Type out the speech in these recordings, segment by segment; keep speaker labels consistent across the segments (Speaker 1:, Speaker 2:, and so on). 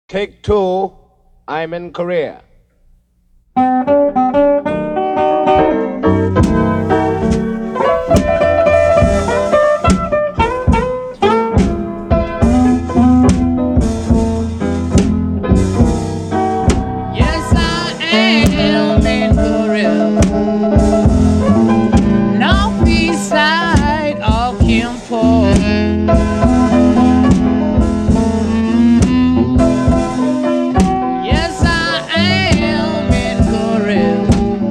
Speaker 1: Take two, I'm in Korea.
Speaker 2: Yes, I am in Korea, northeast side of Kimpo. Yes, I am in Korea,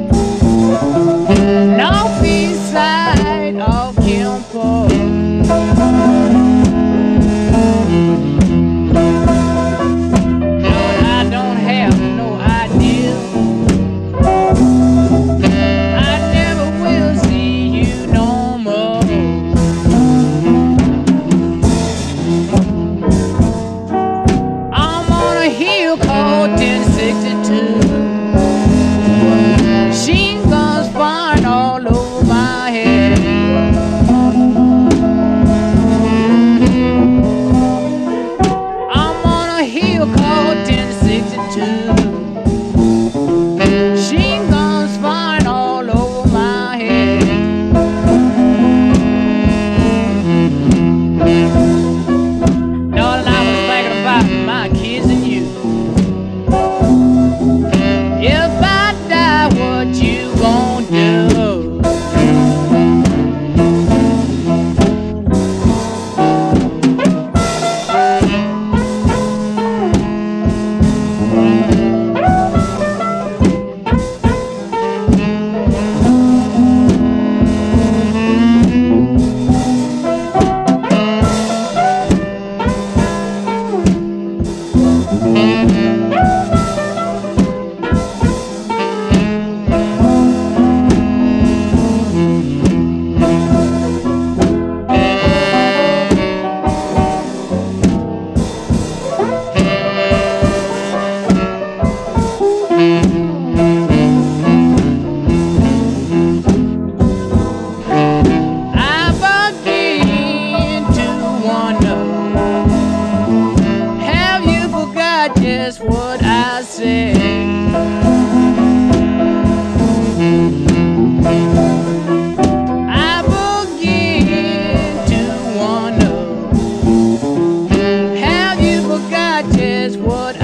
Speaker 2: northeast side of Kimpo. Lord, I don't have no idea. I never will see you no more. I'm on a hill called 1062. Machine guns firing all over my head. I'm on a hill called 1062. Machine guns firing all over my head. Darling, I was thinking about my kids and you. If I die, what you gonna do? I begin to wonder, have you forgot just what I said? I begin to wonder, have you forgot just what